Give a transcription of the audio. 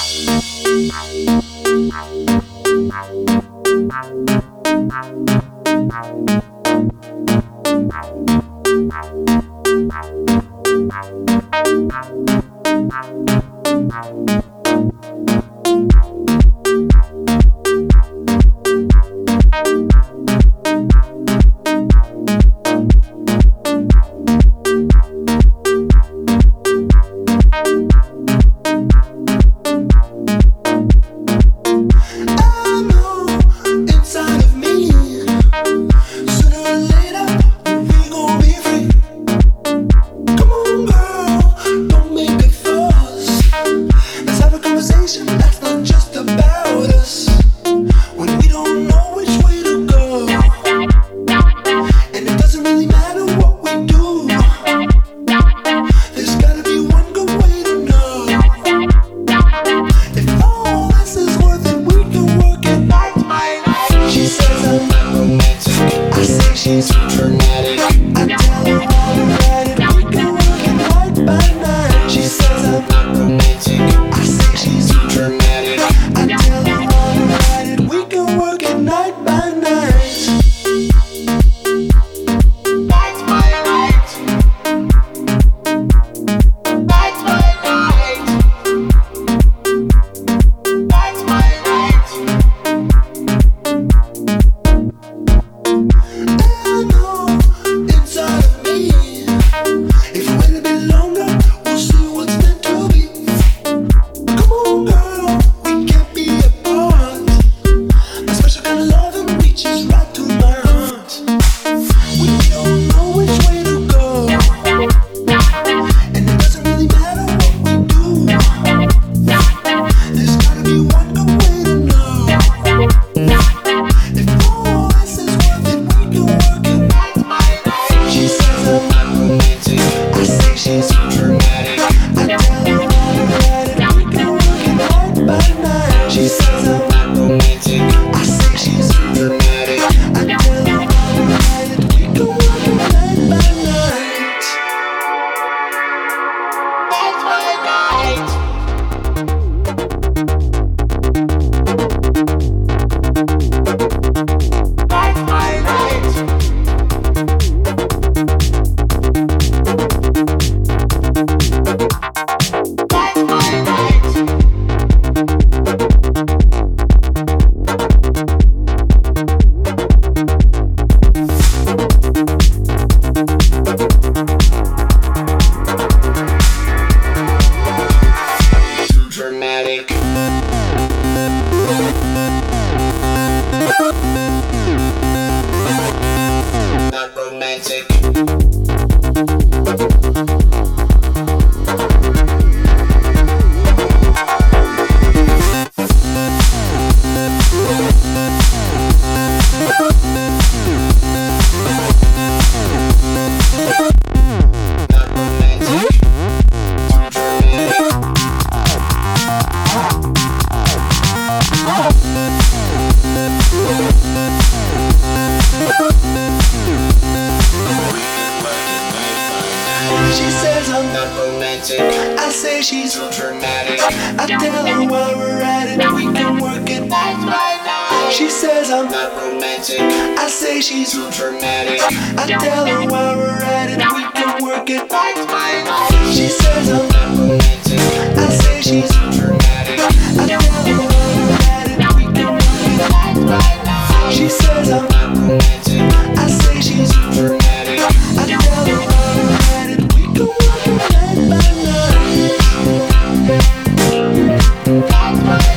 I say she's so dramatic. I tell her while we're at it, we can work it night by night. She says I'm not romantic. I say she's so dramatic. I tell her while we're at it, we can work it night by night. She says I'm not romantic. I say she's so dramatic. I tell her while we're at it, we can work it night by night. She says I'm not romantic. I say she's so dramatic. I tell her while we're at it, we can work it night by night. Night by night.